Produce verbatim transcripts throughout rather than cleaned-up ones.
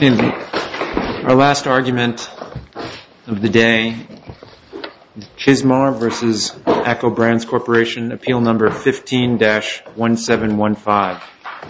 In our last argument of the day, Chismar versus ACCO Brands Corporation, appeal number fifteen dash one seven one five.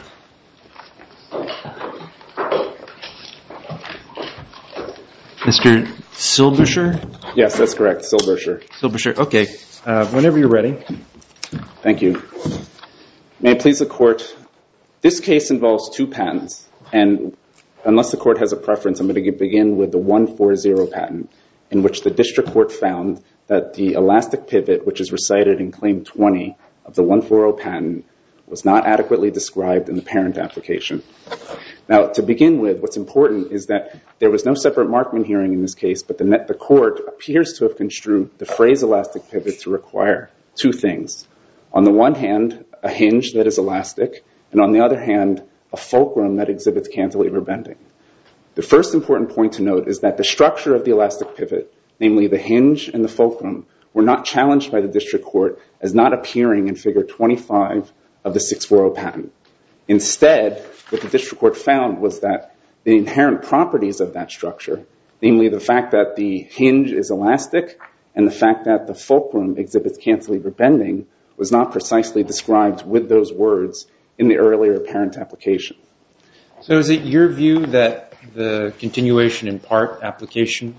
Mister Silberscher? Yes, that's correct, Silberscher. Silberscher, okay. Uh, whenever you're ready. Thank you. May it please the Court, this case involves two patents, and unless the Court has a preference, I'm going to begin with the one forty patent, in which the District Court found that the elastic pivot, which is recited in Claim twenty of the one forty patent, was not adequately described in the parent application. Now, to begin with, what's important is that there was no separate Markman hearing in this case, but the, net, the Court appears to have construed the phrase elastic pivot to require two things. On the one hand, a hinge that is elastic, and on the other hand, a fulcrum that exhibits cantilever bending. The first important point to note is that the structure of the elastic pivot, namely the hinge and the fulcrum, were not challenged by the District Court as not appearing in Figure twenty-five of the six forty patent. Instead, what the District Court found was that the inherent properties of that structure, namely the fact that the hinge is elastic and the fact that the fulcrum exhibits cantilever bending, was not precisely described with those words in the earlier parent application. So is it your view that the continuation in part application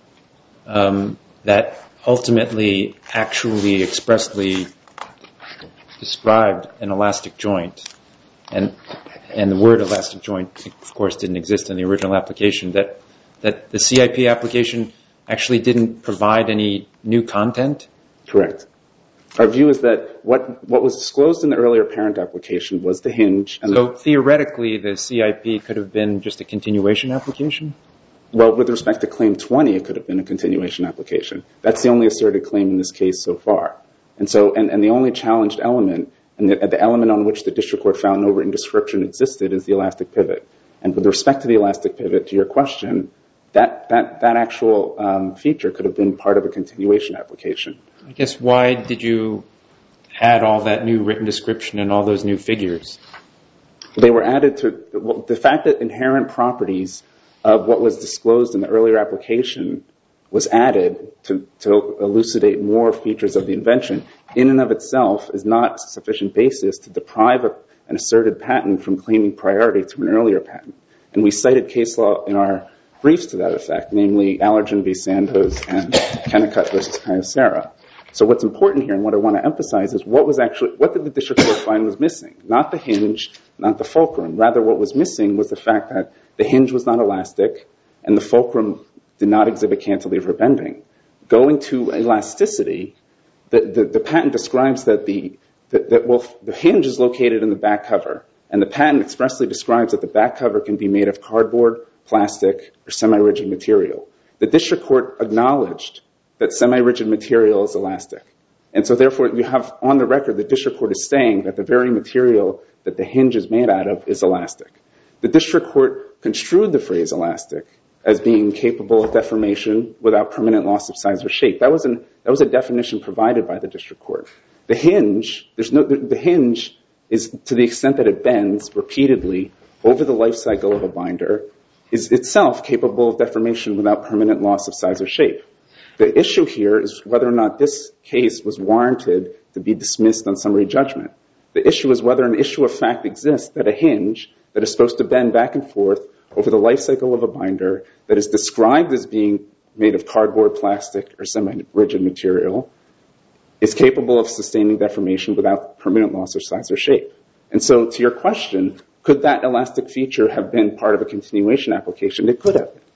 um, that ultimately actually expressly described an elastic joint, and and the word elastic joint, of course, didn't exist in the original application, that that the C I P application actually didn't provide any new content? Correct. Our view is that what, what was disclosed in the earlier parent application was the hinge. And so the, theoretically, the C I P could have been just a continuation application? Well, with respect to Claim twenty, it could have been a continuation application. That's the only asserted claim in this case so far. And so, and, and the only challenged element, and the, the element on which the District Court found no written description existed, is the elastic pivot. And with respect to the elastic pivot, to your question, that, that, that actual um, feature could have been part of a continuation application. I guess why did you add all that new written description and all those new figures? They were added to well, the fact that inherent properties of what was disclosed in the earlier application was added to, to elucidate more features of the invention in and of itself is not sufficient basis to deprive a, an asserted patent from claiming priority to an earlier patent. And we cited case law in our briefs to that effect, namely Allergen v. Sandoz and Kennicott v. Kyocera. So what's important here, and what I want to emphasize, is what was actually, what did the District Court find was missing? Not the hinge, not the fulcrum. Rather, what was missing was the fact that the hinge was not elastic and the fulcrum did not exhibit cantilever bending. Going to elasticity, the, the, the patent describes that the, that, that well, the hinge is located in the back cover, and the patent expressly describes that the back cover can be made of cardboard, plastic, or semi-rigid material. The District Court acknowledged that semi-rigid material is elastic. And so therefore, you have on the record, the District Court is saying that the very material that the hinge is made out of is elastic. The District Court construed the phrase elastic as being capable of deformation without permanent loss of size or shape. That was, an, that was a definition provided by the District Court. The hinge, there's no, the, the hinge is, to the extent that it bends repeatedly over the life cycle of a binder, is itself capable of deformation without permanent loss of size or shape. The issue here is whether or not this case was warranted to be dismissed on summary judgment. The issue is whether an issue of fact exists that a hinge that is supposed to bend back and forth over the life cycle of a binder that is described as being made of cardboard, plastic, or semi-rigid material is capable of sustaining deformation without permanent loss of size or shape. And so to your question, could that elastic feature have been part of a continuation application? It could have been.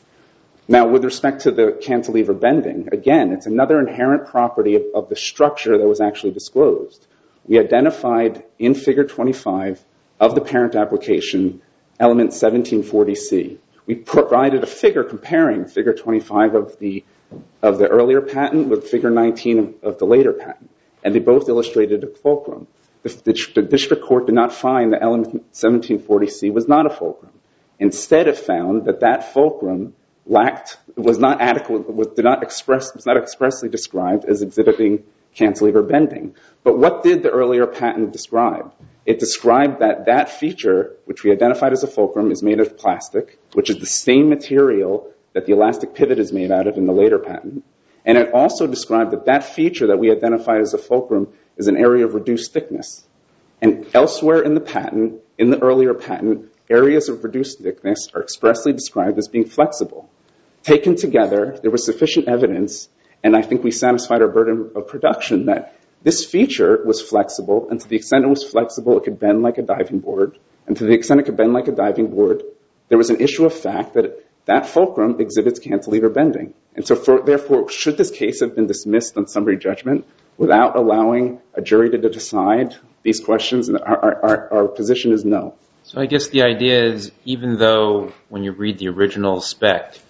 Now, with respect to the cantilever bending, again, it's another inherent property of, of the structure that was actually disclosed. We identified in Figure twenty-five of the parent application element seventeen forty C. We provided a figure comparing Figure twenty-five of the, of the earlier patent with Figure nineteen of, of the later patent, and they both illustrated a fulcrum. The, the, the District Court did not find that element seventeen forty C was not a fulcrum. Instead, it found that that fulcrum lacked, was not adequate, was, did not express, was not expressly described as exhibiting cantilever bending. But what did the earlier patent describe? It described that that feature, which we identified as a fulcrum, is made of plastic, which is the same material that the elastic pivot is made out of in the later patent. And it also described that that feature that we identified as a fulcrum is an area of reduced thickness. And elsewhere in the patent, in the earlier patent, areas of reduced thickness are expressly described as being flexible. Taken together, there was sufficient evidence, and I think we satisfied our burden of production, that this feature was flexible, and to the extent it was flexible, it could bend like a diving board. And to the extent it could bend like a diving board, there was an issue of fact that that fulcrum exhibits cantilever bending. And so for, therefore, should this case have been dismissed on summary judgment without allowing a jury to decide these questions? Our, our, our position is no. So I guess the idea is, even though when you read the original spec,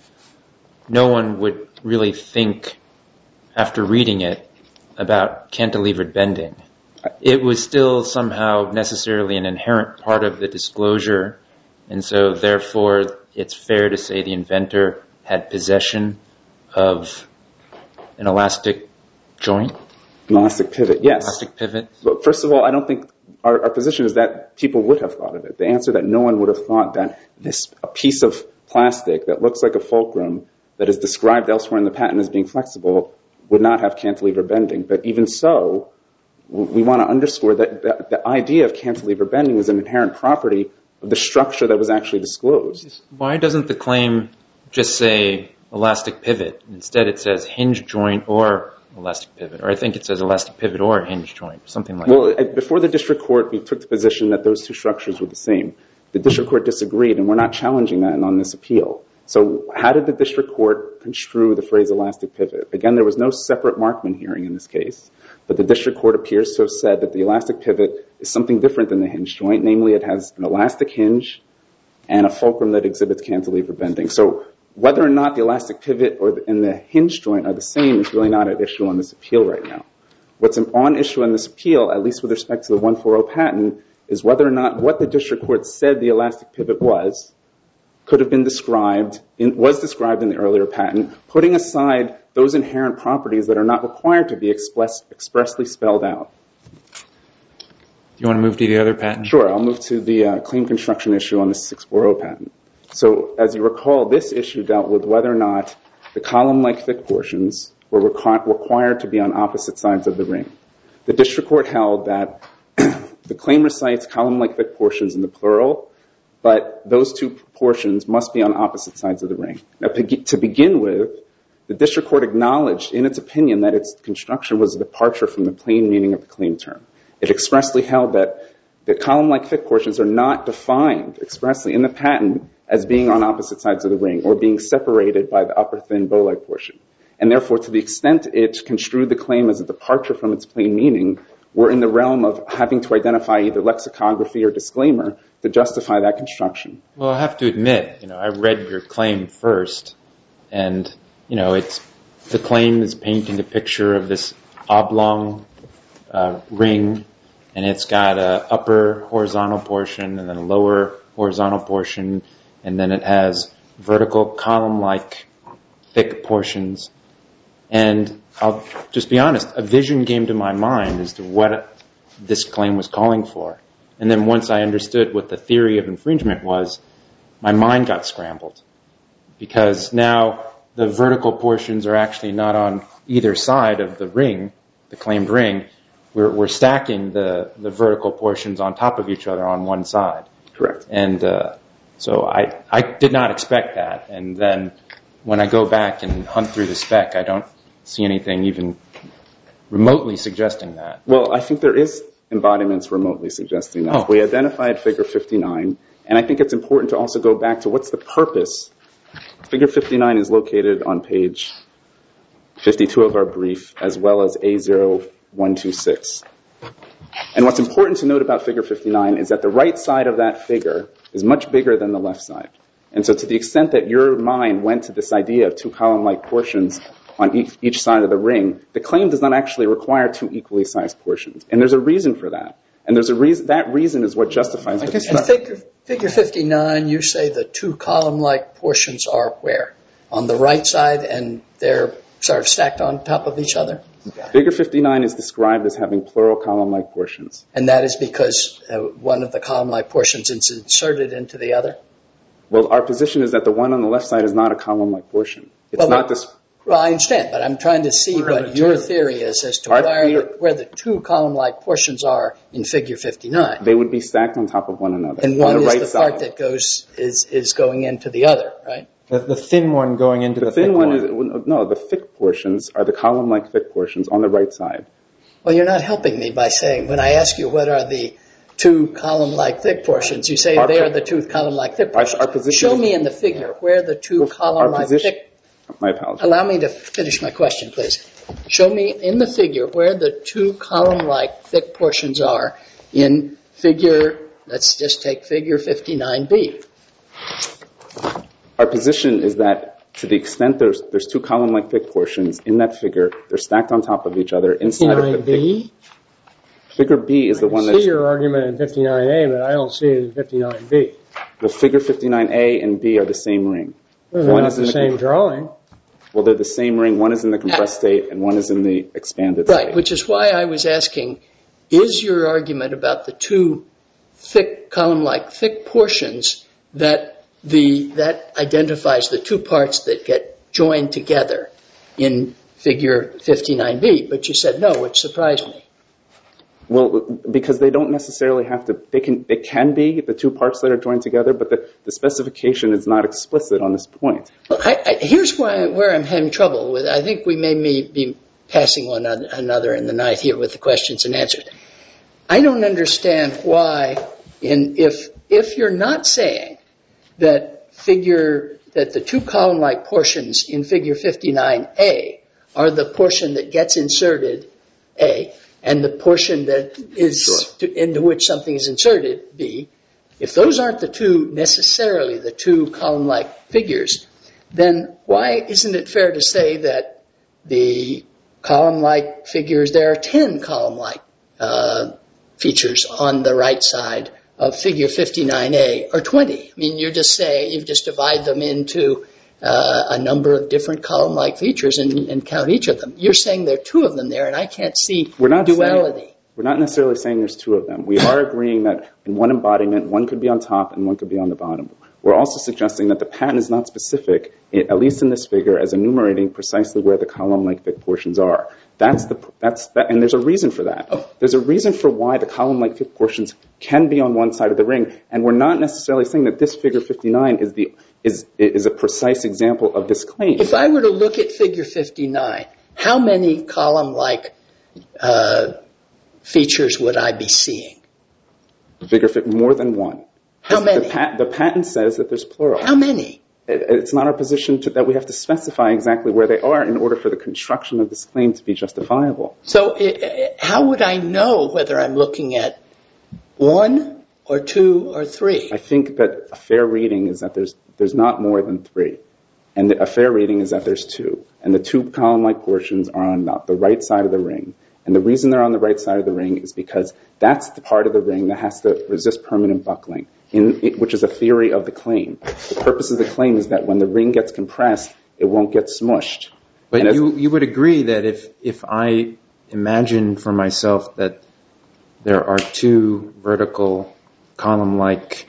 no one would really think after reading it about cantilevered bending, it was still somehow necessarily an inherent part of the disclosure, and so therefore it's fair to say the inventor had possession of an elastic joint? An elastic pivot, yes. Elastic pivot. But first of all, I don't think our, our position is that people would have thought of it. The answer that no one would have thought that this a piece of plastic that looks like a fulcrum that is described elsewhere in the patent as being flexible would not have cantilever bending. But even so, we want to underscore that the, the idea of cantilever bending is an inherent property of the structure that was actually disclosed. Why doesn't the claim just say elastic pivot? Instead it says hinge joint or elastic pivot, or I think it says elastic pivot or hinge joint, something like well, that. Well, before the district court, we took the position that those two structures were the same. The district court disagreed, and we're not challenging that on this appeal. So how did the district court construe the phrase elastic pivot? Again, there was no separate Markman hearing in this case, but the district court appears to have said that the elastic pivot is something different than the hinge joint. Namely, it has an elastic hinge and a fulcrum that exhibits cantilever bending. So whether or not the elastic pivot or the, and the hinge joint are the same is really not at issue on this appeal right now. What's on issue on this appeal, at least with respect to the one forty patent, is whether or not what the district court said the elastic pivot was could have been described, in, was described in the earlier patent, putting aside those inherent properties that are not required to be express, expressly spelled out. Do you want to move to the other patent? Sure, I'll move to the uh, claim construction issue on the six forty patent. So as you recall, this issue dealt with whether or not the column-like thick portions were requ- required to be on opposite sides of the ring. The district court held that the claim recites column-like thick portions in the plural, but those two portions must be on opposite sides of the ring. Now, to begin with, the district court acknowledged in its opinion that its construction was a departure from the plain meaning of the claim term. It expressly held that the column-like thick portions are not defined expressly in the patent as being on opposite sides of the ring or being separated by the upper thin bow-like portion. And therefore, to the extent it construed the claim as a departure from its plain meaning, we're in the realm of having to identify either lexicography or disclaimer to justify that construction. Well, I have to admit, you know, I read your claim first, and, you know, it's the claim is painting a picture of this oblong uh, ring, and it's got a upper horizontal portion and then a lower horizontal portion, and then it has vertical column-like thick portions. And I'll just be honest, a vision came to my mind as to what this claim was calling for. And then once I understood what the theory of infringement was, my mind got scrambled. Because now the vertical portions are actually not on either side of the ring, the claimed ring. We're, we're stacking the, the vertical portions on top of each other on one side. Correct. And uh, so I, I did not expect that. And then when I go back and hunt through the spec, I don't see anything even remotely suggesting that. Well, I think there is embodiments remotely suggesting that. Oh. We identified figure fifty-nine, and I think it's important to also go back to what's the purpose. Figure fifty-nine is located on page fifty-two of our brief, as well as A zero one two six. And what's important to note about figure fifty-nine is that the right side of that figure is much bigger than the left side. And so to the extent that your mind went to this idea of two column-like portions on each, each side of the ring, the claim does not actually require two equally sized portions. And there's a reason for that. And there's a reason, that reason is what justifies the In construction. figure, figure fifty-nine, you say the two column-like portions are where? On the right side, and they're sort of stacked on top of each other? Figure fifty-nine is described as having plural column-like portions. And that is because uh, one of the column-like portions is inserted into the other? Well, our position is that the one on the left side is not a column-like portion. It's well, not this. Well, I understand, but I'm trying to see what your theory is as to where the, where the two column-like portions are in Figure fifty-nine. They would be stacked on top of one another. And one on the is right the side. part that goes is is going into the other, right? The, the thin one going into the, the thin thick one, one. is no. The thick portions are the column-like thick portions on the right side. Well, you're not helping me by saying when I ask you what are the two column-like thick portions, you say our they are the two column-like thick portions. Our, our Show is, me in the figure where the two well, column-like position, thick. My apologies. Allow me to finish my question, please. Show me in the figure where the two column-like thick portions are in figure. Let's just take Figure fifty-nine B. Our position is that to the extent there's there's two column-like thick portions in that figure, they're stacked on top of each other inside of the B? Figure B is the one that's... I see your argument in fifty-nine A, but I don't see it in fifty-nine B. The figure fifty-nine A and B are the same ring. Well, they're one not is the, in the same com- drawing. Well, they're the same ring. One is in the compressed state and one is in the expanded right, state. Right, which is why I was asking, is your argument about the two thick column-like thick portions that the that identifies the two parts that get joined together in Figure fifty-nine B? But you said no, which surprised me. Well, because they don't necessarily have to, they can, it can be the two parts that are joined together, but the, the specification is not explicit on this point. Well, I, I, here's why, where I'm having trouble with, I think we may be passing one another in the night here with the questions and answers. I don't understand why, in, if, if you're not saying that figure, that the two column-like portions in Figure fifty-nine A are the portion that gets inserted, A, and the portion that is sure. to, into which something is inserted, B, if those aren't the two, necessarily the two column-like figures, then why isn't it fair to say that the column-like figures, there are ten column-like uh, features on the right side of Figure fifty-nine A, or twenty? I mean, you're just saying, you've just divided them into Uh, a number of different column-like features and, and count each of them. You're saying there are two of them there, and I can't see we're not duality. Saying, we're not necessarily saying there's two of them. We are agreeing that in one embodiment, one could be on top and one could be on the bottom. We're also suggesting that the patent is not specific, at least in this figure, as enumerating precisely where the column-like thick portions are. That's the that's that, and there's a reason for that. Oh. There's a reason for why the column-like thick portions can be on one side of the ring, and we're not necessarily saying that this Figure fifty-nine is the is is a precise example of this claim. If I were to look at Figure fifty-nine, how many column-like uh, features would I be seeing? Figure fit more than one. How many? The, pat, the patent says that there's plural. How many? It, it's not our position to, that we have to specify exactly where they are in order for the construction of this claim to be justifiable. So it, it, how would I know whether I'm looking at one or two or three? I think that a fair reading is that there's there's not more than three. And the, a fair reading is that there's two. And the two column-like portions are on the, the right side of the ring. And the reason they're on the right side of the ring is because that's the part of the ring that has to resist permanent buckling, in, it, which is a theory of the claim. The purpose of the claim is that when the ring gets compressed, it won't get smushed. But and you you would agree that if, if I imagine for myself that there are two vertical column-like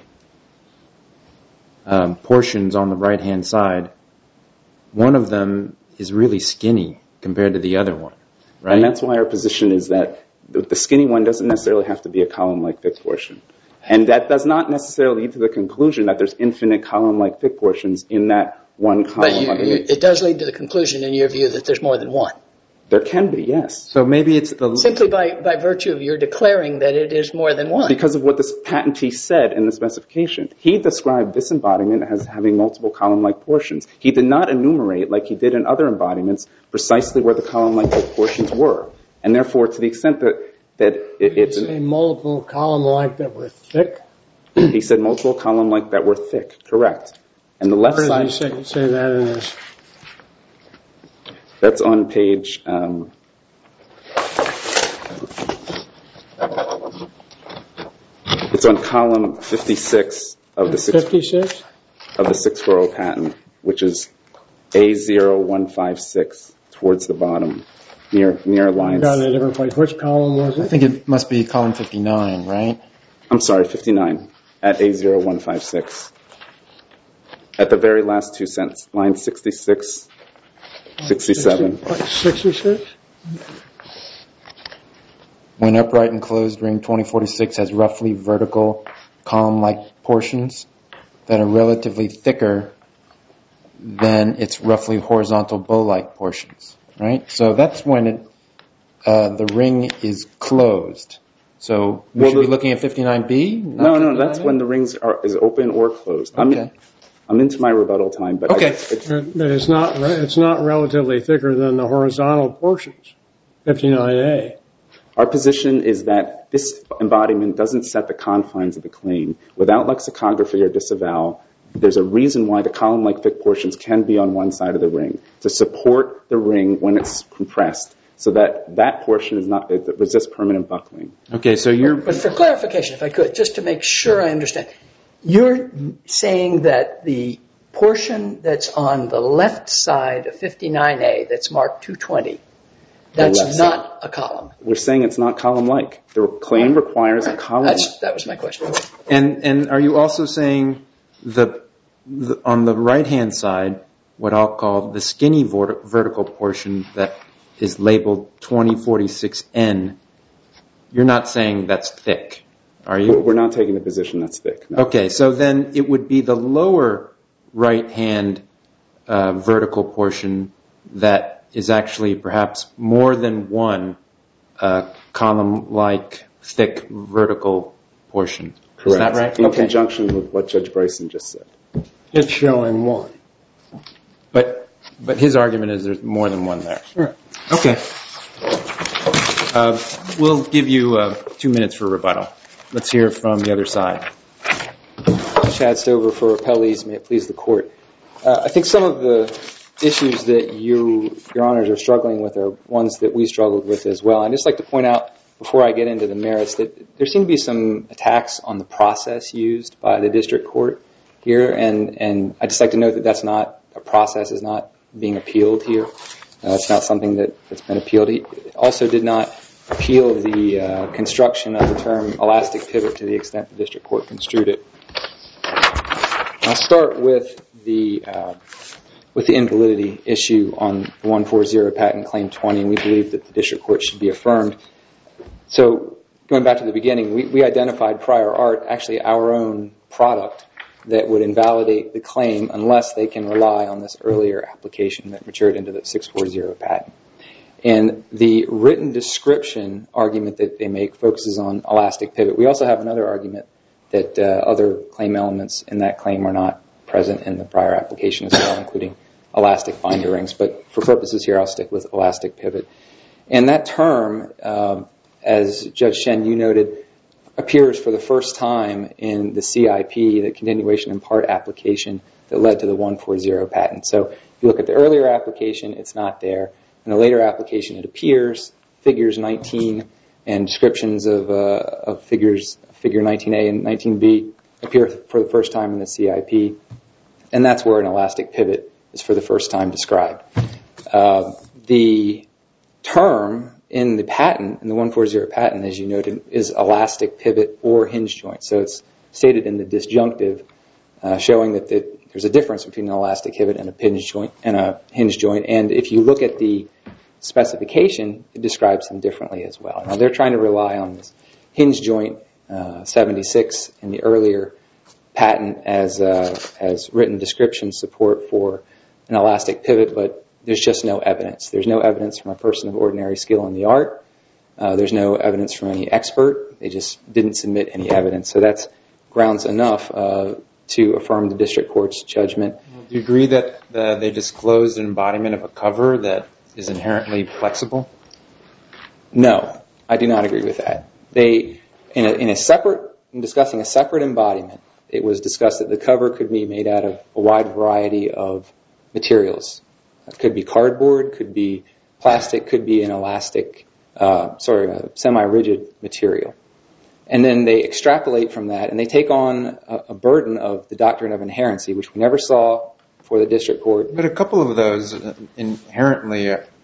um, portions on the right-hand side, one of them is really skinny compared to the other one, right? And that's why our position is that the skinny one doesn't necessarily have to be a column-like thick portion. And that does not necessarily lead to the conclusion that there's infinite column-like thick portions in that one column. But you, you, it does lead to the conclusion, in your view, that there's more than one. There can be, yes. So maybe it's the... Simply by, by virtue of your declaring that it is more than one. Because of what this patentee said in the specification. He described this embodiment as having multiple column-like portions. He did not enumerate, like he did in other embodiments, precisely where the column-like thick portions were. And therefore, to the extent that, that it, it's... Did you say multiple column-like that were thick? He said multiple column-like that were thick, correct. And the left Where side... does he say, say that in his... That's on page... Um, it's on column fifty-six of the six... fifty-six? Of the six four zero patent, which is A zero one five six towards the bottom, near near lines. Got it in a different place. Which column was it? I think it must be column fifty-nine, right? I'm sorry, fifty-nine at A zero one five six. At the very last two sentences, line sixty-six, sixty-seven. sixty-six? When upright and closed, ring twenty forty-six has roughly vertical column-like portions that are relatively thicker than its roughly horizontal bow-like portions, right? So that's when it, uh, the ring is closed. So we well, should the, be looking at fifty-nine B? No, no, that's when the rings are is open or closed. Okay. I'm, I'm into my rebuttal time, but okay. I, it's, but it's not it's not relatively thicker than the horizontal portions. fifty-nine A. Our position is that this embodiment doesn't set the confines of the claim. Without lexicography or disavowal, there's a reason why the column-like thick portions can be on one side of the ring, to support the ring when it's compressed, so that that portion is not it resists permanent buckling. Okay, so you're... But for clarification, if I could, just to make sure I understand, you're saying that the portion that's on the left side of fifty-nine A, that's marked two twenty, that's not a column. We're saying it's not column-like. The claim requires a column. That's, that was my question. And and are you also saying the, the on the right-hand side, what I'll call the skinny vert- vertical portion that is labeled twenty forty-six N, you're not saying that's thick, are you? We're not taking a position that's thick. No. Okay, so then it would be the lower right-hand uh, vertical portion that is actually perhaps more than one uh, column-like thick vertical portion. Correct. Is that right? In okay. conjunction with what Judge Bryson just said. It's showing one. But but his argument is there's more than one there. Right. Okay. Uh, we'll give you uh, two minutes for rebuttal. Let's hear from the other side. Chad Stover for appellees. May it please the court. Uh, I think some of the issues that you, Your Honors, are struggling with are ones that we struggled with as well. I'd just like to point out, before I get into the merits, that there seem to be some attacks on the process used by the district court here, and, and I'd just like to note that that's not, a process is not being appealed here. Uh, it's not something that, that's been appealed. He also did not appeal the uh, construction of the term elastic pivot to the extent the district court construed it. I'll start with the uh, with the invalidity issue on the one forty patent claim twenty, and we believe that the district court should be affirmed. So going back to the beginning, we, we identified prior art, actually our own product, that would invalidate the claim unless they can rely on this earlier application that matured into the six forty patent. And the written description argument that they make focuses on elastic pivot. We also have another argument that uh, other claim elements in that claim are not present in the prior application as well, including elastic binder rings. But for purposes here, I'll stick with elastic pivot. And that term, um, as Judge Shen, you noted, appears for the first time in the C I P, the continuation in part application that led to the one forty patent. So if you look at the earlier application, it's not there. In the later application, it appears. Figures nineteen and descriptions of, uh, of figures, figure nineteen A and nineteen B appear for the first time in the C I P. And that's where an elastic pivot is for the first time described. Uh, the term in the patent, in the one forty patent, as you noted, is elastic pivot or hinge joint. So it's stated in the disjunctive, uh, showing that the, there's a difference between an elastic pivot and a hinge joint. And a hinge joint. And if you look at the specification, it describes them differently as well. Now they're trying to rely on this hinge joint uh, seventy-six in the earlier patent as uh, as written description support for an elastic pivot, but there's just no evidence. There's no evidence from a person of ordinary skill in the art. Uh, there's no evidence from any expert. They just didn't submit any evidence. So that's grounds enough uh, to affirm the district court's judgment. Do you agree that uh, they disclosed an embodiment of a cover that is inherently flexible? No, I do not agree with that. They, in a, in a separate, in discussing a separate embodiment, it was discussed that the cover could be made out of a wide variety of materials. It could be cardboard, could be plastic, could be an elastic, uh, sorry, a semi-rigid material. And then they extrapolate from that, and they take on a, a burden of the doctrine of inherency, which we never saw for the district court. But a couple of those inherently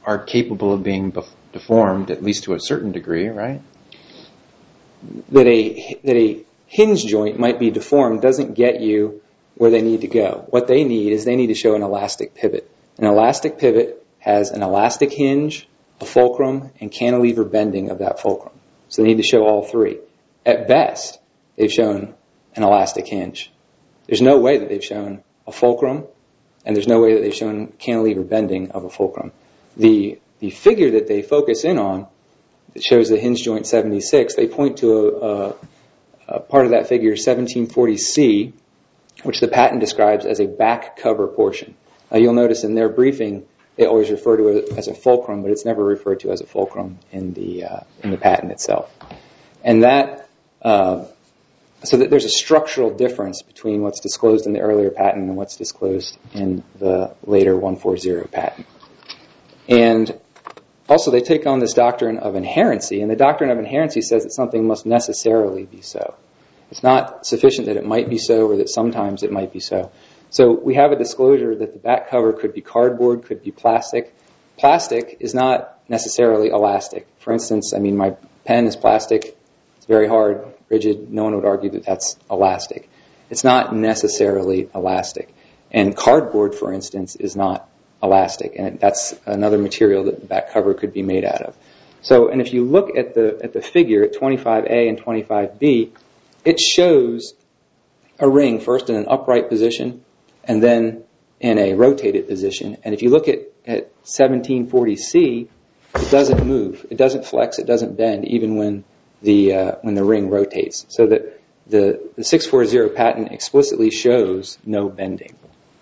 are capable of being bef- deformed, at least to a certain degree, right? That a that a hinge joint might be deformed doesn't get you where they need to go. What they need is they need to show an elastic pivot. An elastic pivot has an elastic hinge, a fulcrum, and cantilever bending of that fulcrum. So they need to show all three. At best, they've shown an elastic hinge. There's no way that they've shown a fulcrum, and there's no way that they've shown cantilever bending of a fulcrum. The the figure that they focus in on that shows the hinge joint seventy-six, they point to a, a, a part of that figure, seventeen forty C, which the patent describes as a back cover portion. Uh, you'll notice in their briefing, they always refer to it as a fulcrum, but it's never referred to as a fulcrum in the uh, in the patent itself. And that, uh, so that there's a structural difference between what's disclosed in the earlier patent and what's disclosed in the later one forty patent. And also, they take on this doctrine of inherency, and the doctrine of inherency says that something must necessarily be so. It's not sufficient that it might be so or that sometimes it might be so. So we have a disclosure that the back cover could be cardboard, could be plastic. Plastic is not necessarily elastic. For instance, I mean, my pen is plastic. It's very hard, rigid. No one would argue that that's elastic. It's not necessarily elastic. And cardboard, for instance, is not elastic, and that's another material that the back cover could be made out of. So, and if you look at the at the figure at twenty-five A and twenty-five B, it shows a ring first in an upright position and then in a rotated position. And if you look at, at seventeen forty C, it doesn't move, it doesn't flex, it doesn't bend, even when the uh, when the ring rotates. So that the the six forty patent explicitly shows no bending.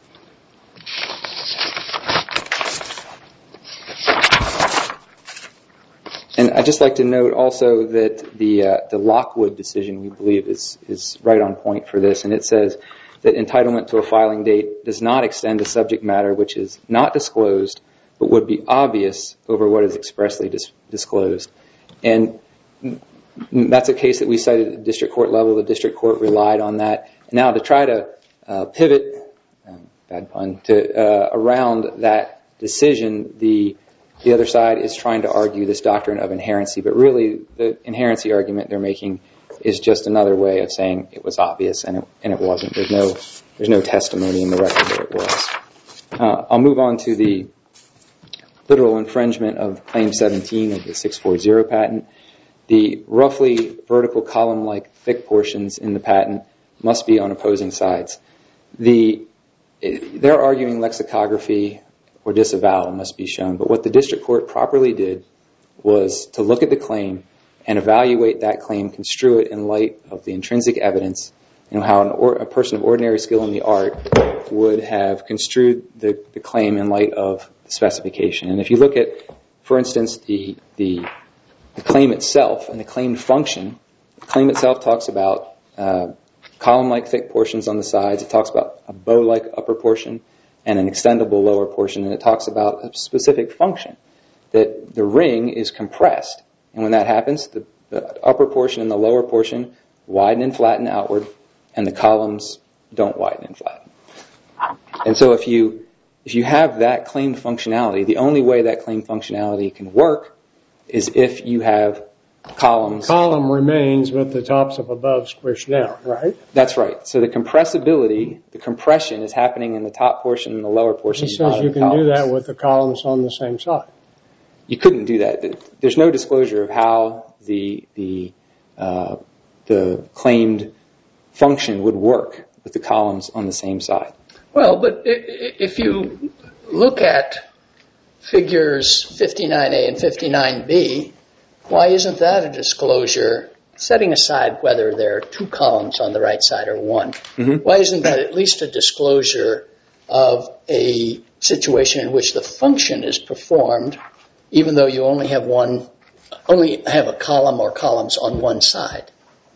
And I'd just like to note also that the uh, the Lockwood decision, we believe, is is right on point for this. And it says that entitlement to a filing date does not extend to subject matter which is not disclosed, but would be obvious over what is expressly dis- disclosed. And that's a case that we cited at the district court level. The district court relied on that. And now to try to uh, pivot, um, bad pun, to uh, around that decision, the The other side is trying to argue this doctrine of inherency, but really the inherency argument they're making is just another way of saying it was obvious and it, and it wasn't. There's no there's no testimony in the record that it was. Uh, I'll move on to the literal infringement of Claim seventeen of the six forty patent. The roughly vertical column-like thick portions in the patent must be on opposing sides. The they're arguing lexicography or disavowal must be shown. But what the district court properly did was to look at the claim and evaluate that claim, construe it in light of the intrinsic evidence, and how an or, a person of ordinary skill in the art would have construed the, the claim in light of the specification. And if you look at, for instance, the, the, the claim itself and the claimed function, the claim itself talks about uh, column-like thick portions on the sides. It talks about a bow-like upper portion and an extendable lower portion, and it talks about a specific function, that the ring is compressed. And when that happens, the, the upper portion and the lower portion widen and flatten outward, and the columns don't widen and flatten. And so if you if you have that claimed functionality, the only way that claimed functionality can work is if you have columns. The column remains, but the tops of above squished down, right? That's right. So the compressibility, the compression is happening in the top portion and the lower portion. He says you can do that with the columns on the same side. You couldn't do that. There's no disclosure of how the the uh, the claimed function would work with the columns on the same side. Well, but if you look at figures fifty-nine A and fifty-nine B, why isn't that a disclosure, setting aside whether there are two columns on the right side or one? Mm-hmm. Why isn't that at least a disclosure of a situation in which the function is performed, even though you only have one, only have a column or columns on one side?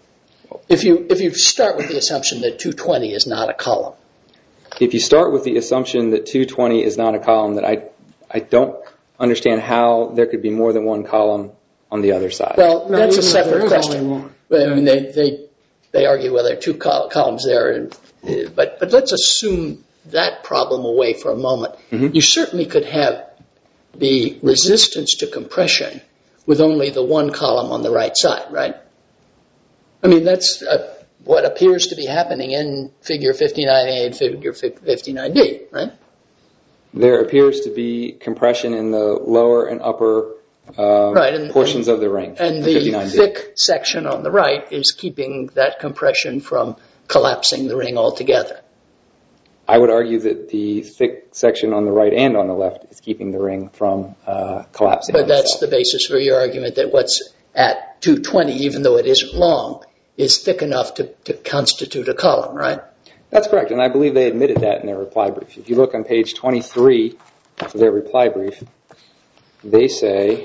If you if you start with the assumption that two twenty is not a column. If you start with the assumption that two twenty is not a column, that I I don't understand how there could be more than one column on the other side. Well, no, that's a separate question. I mean, they they they argue whether there are two col- columns there, and, uh, but but let's assume that problem away for a moment. Mm-hmm. You certainly could have be resistance to compression with only the one column on the right side, right? I mean, that's uh, what appears to be happening in figure fifty-nine A and figure fifty-nine B, right? There appears to be compression in the lower and upper uh, right, and, portions and, of the ring. And the thick section on the right is keeping that compression from collapsing the ring altogether. I would argue that the thick section on the right and on the left is keeping the ring from uh, collapsing. But that's the basis for your argument that what's at two twenty, even though it isn't long, is thick enough to, to constitute a column, right? That's correct, and I believe they admitted that in their reply brief. If you look on page twenty-three of their reply brief, they say,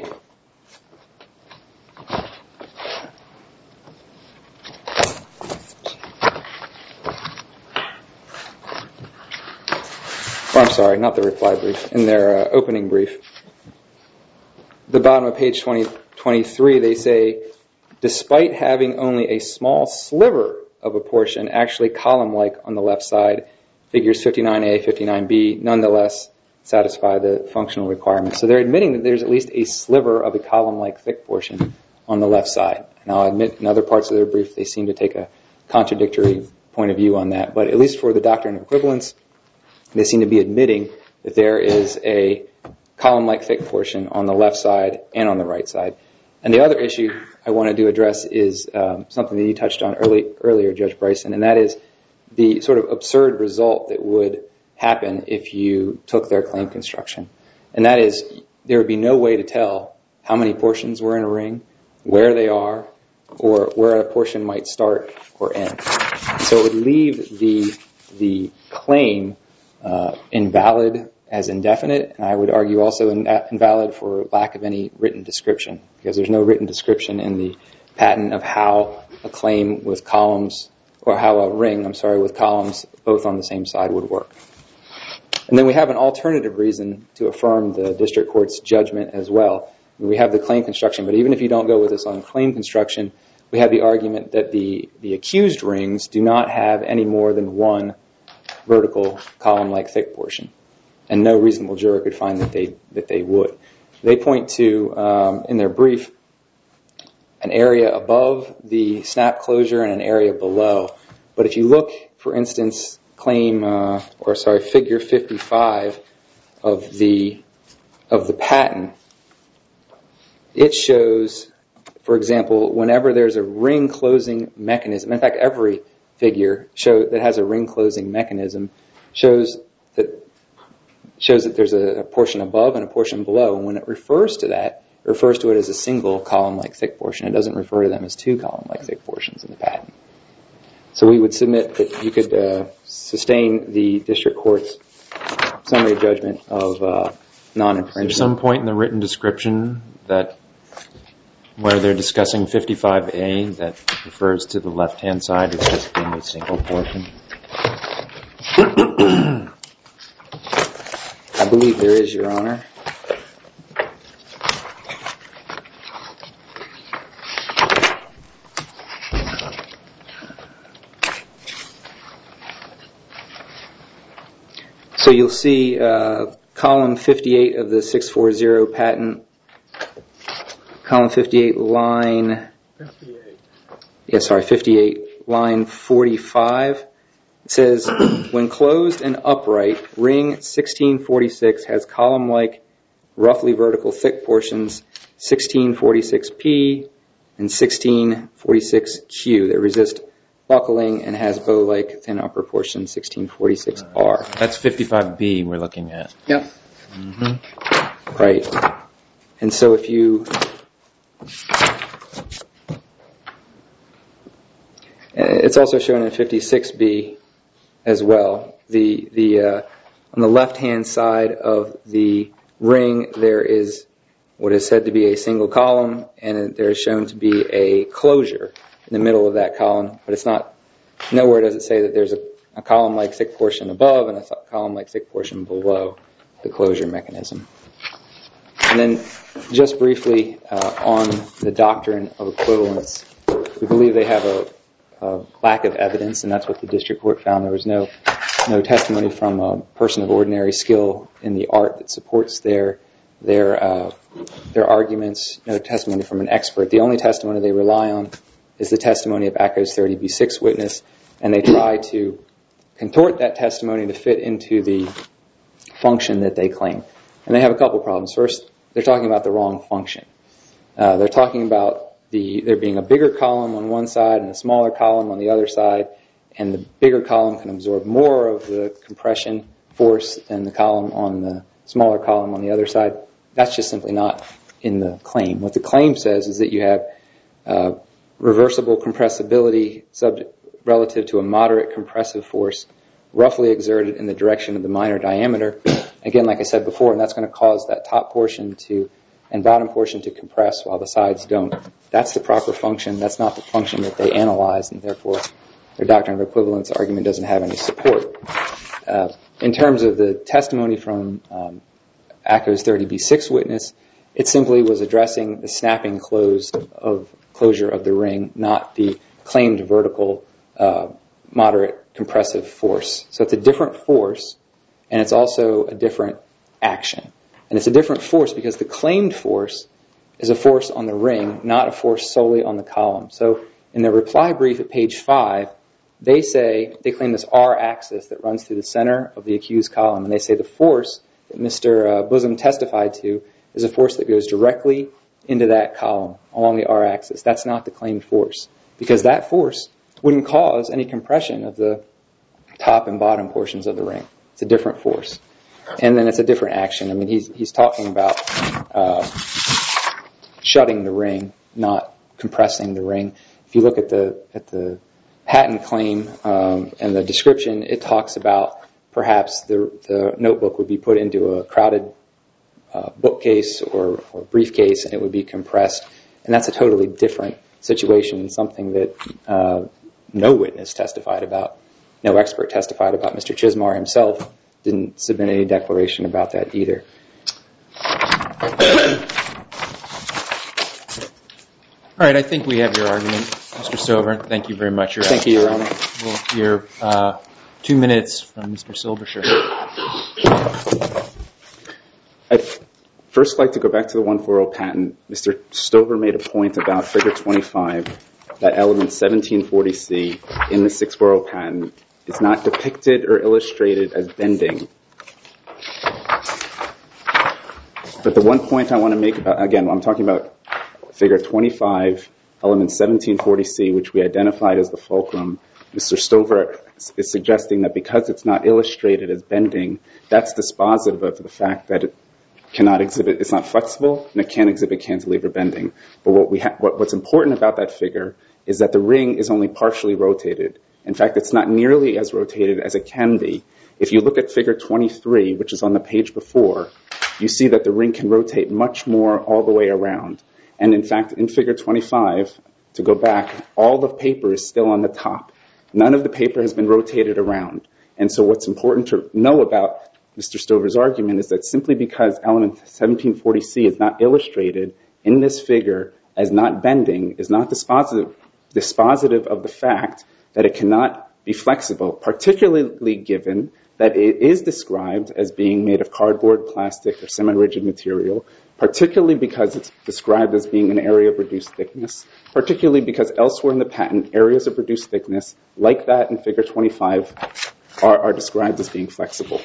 oh, I'm sorry, not the reply brief, in their uh, opening brief. The bottom of page twenty, twenty-three, they say, despite having only a small sliver of a portion actually column-like on the left side, figures fifty-nine A, fifty-nine B nonetheless satisfy the functional requirements. So they're admitting that there's at least a sliver of a column-like thick portion on the left side. And I'll admit in other parts of their brief they seem to take a contradictory point of view on that. But at least for the doctrine of equivalence, they seem to be admitting that there is a column-like thick portion on the left side and on the right side. And the other issue I wanted to address is um, something that you touched on early, earlier, Judge Bryson, and that is the sort of absurd result that would happen if you took their claim construction. And that is there would be no way to tell how many portions were in a ring, where they are, or where a portion might start or end. So it would leave the, the claim uh, invalid as indefinite, and I would argue also in, uh, invalid for lack of any written description, because there's no written description in the patent of how a claim with columns, or how a ring, I'm sorry, with columns both on the same side would work. And then we have an alternative reason to affirm the district court's judgment as well. We have the claim construction, but even if you don't go with us on claim construction, we have the argument that the, the accused rings do not have any more than one vertical column-like thick portion. And no reasonable juror could find that they that they would. They point to, um, in their brief, an area above the snap closure and an area below. But if you look, for instance, claim, uh, or sorry, figure fifty-five of the of the patent, it shows, for example, whenever there's a ring closing mechanism. In fact, every figure show that has a ring closing mechanism shows that. shows that there's a portion above and a portion below. And when it refers to that, it refers to it as a single column-like thick portion. It doesn't refer to them as two column-like thick portions in the patent. So we would submit that you could uh, sustain the district court's summary judgment of uh, non-infringement. Is there some point in the written description that where they're discussing fifty-five A that refers to the left-hand side as just being a single portion? I believe there is, Your Honor. So you'll see uh, column fifty-eight of the six forty patent, column fifty-eight, line, fifty-eight. Yeah, sorry, fifty-eight, line forty-five. It says, when closed and upright, ring sixteen forty-six has column-like, roughly vertical thick portions sixteen forty-six P and sixteen forty-six Q that resist buckling and has bow-like thin upper portion sixteen forty-six R. That's fifty-five B we're looking at. Yep. Mm-hmm. Right. And so if you... It's also shown in fifty-six B as well. The the uh, on the left-hand side of the ring, there is what is said to be a single column, and there is shown to be a closure in the middle of that column. But it's not. Nowhere does it say that there's a, a column-like thick portion above and a th- column-like thick portion below the closure mechanism. And then, just briefly uh, on the doctrine of equivalence, we believe they have a Uh, lack of evidence, and that's what the district court found. There was no no testimony from a person of ordinary skill in the art that supports their their uh, their arguments, no testimony from an expert. The only testimony they rely on is the testimony of A C O's thirty B six witness, and they try to contort that testimony to fit into the function that they claim. And they have a couple problems. First, they're talking about the wrong function. Uh, they're talking about the there being a bigger column on one side and a smaller column on the other side, and the bigger column can absorb more of the compression force than the column on the smaller column on the other side. That's just simply not in the claim. What the claim says is that you have uh, reversible compressibility subject, relative to a moderate compressive force roughly exerted in the direction of the minor diameter. Again, like I said before, and that's going to cause that top portion to and bottom portion to compress while the sides don't. That's the proper function. That's not the function that they analyzed, and therefore their doctrine of equivalence argument doesn't have any support. Uh, in terms of the testimony from um, A C O's thirty B six witness, it simply was addressing the snapping close of closure of the ring, not the claimed vertical uh, moderate compressive force. So it's a different force, and it's also a different action. And it's a different force because the claimed force is a force on the ring, not a force solely on the column. So in their reply brief at page five, they say, they claim this R axis that runs through the center of the accused column, and they say the force that Mister Uh, Bosom testified to is a force that goes directly into that column along the R axis. That's not the claimed force, because that force wouldn't cause any compression of the top and bottom portions of the ring. It's a different force. And then it's a different action. I mean, he's he's talking about uh, shutting the ring, not compressing the ring. If you look at the at the patent claim um, and the description, it talks about perhaps the the notebook would be put into a crowded uh, bookcase or, or briefcase, and it would be compressed. And that's a totally different situation, something that uh, no witness testified about, no expert testified about. Mister Chismar himself didn't submit any declaration about that either. All right, I think we have your argument, Mister Stover. Thank you very much. You're Thank you, Your Honor. We'll hear uh, two minutes from Mister Silbersher. I'd first like to go back to the one forty patent. Mister Stover made a point about figure twenty-five, that element seventeen forty C in the six forty patent is not depicted or illustrated as bending. But the one point I want to make about, again, I'm talking about figure twenty-five, element seventeen forty C, which we identified as the fulcrum. Mister Stover is suggesting that because it's not illustrated as bending, that's dispositive of the fact that it cannot exhibit, it's not flexible, and it can't exhibit cantilever bending. But what we ha- what, what's important about that figure is that the ring is only partially rotated. In fact, it's not nearly as rotated as it can be. If you look at figure twenty-three, which is on the page before, you see that the ring can rotate much more all the way around. And in fact, in figure twenty-five, to go back, all the paper is still on the top. None of the paper has been rotated around. And so what's important to know about Mister Stover's argument is that simply because element seventeen forty C is not illustrated in this figure as not bending is not dispositive, dispositive of the fact that it cannot be flexible, particularly given that it is described as being made of cardboard, plastic, or semi-rigid material, particularly because it's described as being an area of reduced thickness, particularly because elsewhere in the patent, areas of reduced thickness, like that in figure twenty-five, are, are described as being flexible.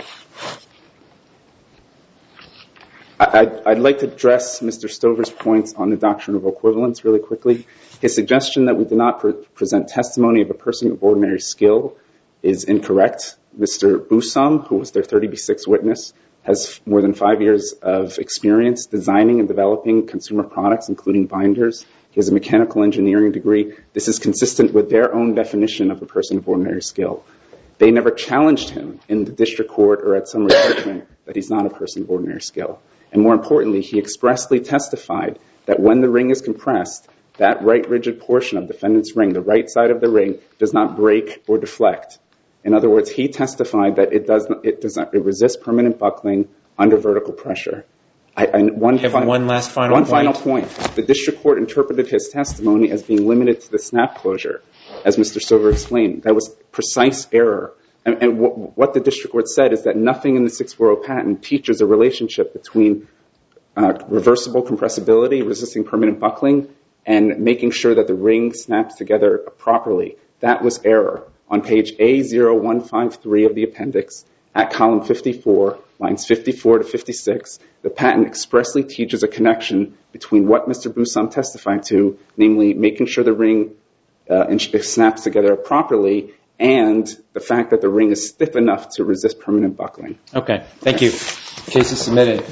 I'd, I'd like to address Mister Stover's points on the doctrine of equivalence really quickly. His suggestion that we do not pre- present testimony of a person of ordinary skill is incorrect. Mister Bosom, who was their thirty B six witness, has more than five years of experience designing and developing consumer products, including binders. He has a mechanical engineering degree. This is consistent with their own definition of a person of ordinary skill. They never challenged him in the district court or at summary judgment that he's not a person of ordinary skill. And more importantly, he expressly testified that when the ring is compressed, that right rigid portion of the defendant's ring, the right side of the ring, does not break or deflect. In other words, he testified that it does not, it does not, it resists permanent buckling under vertical pressure. I, I, one, you have fi- one last final one point. final point. The district court interpreted his testimony as being limited to the snap closure, as Mister Stover explained. That was precise error. And, and w- what the district court said is that nothing in the six forty patent teaches a relationship between uh, reversible compressibility, resisting permanent buckling, and making sure that the ring snaps together properly. That was error. On page A zero one five three of the appendix, at column fifty-four, lines fifty-four to fifty-six, the patent expressly teaches a connection between what Mister Busam testified to, namely making sure the ring uh, snaps together properly, and the fact that the ring is stiff enough to resist permanent buckling. Okay, thank you. Case is submitted.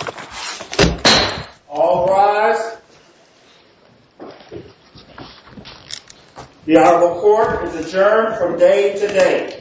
All rise. The Honorable Court is adjourned from day to day.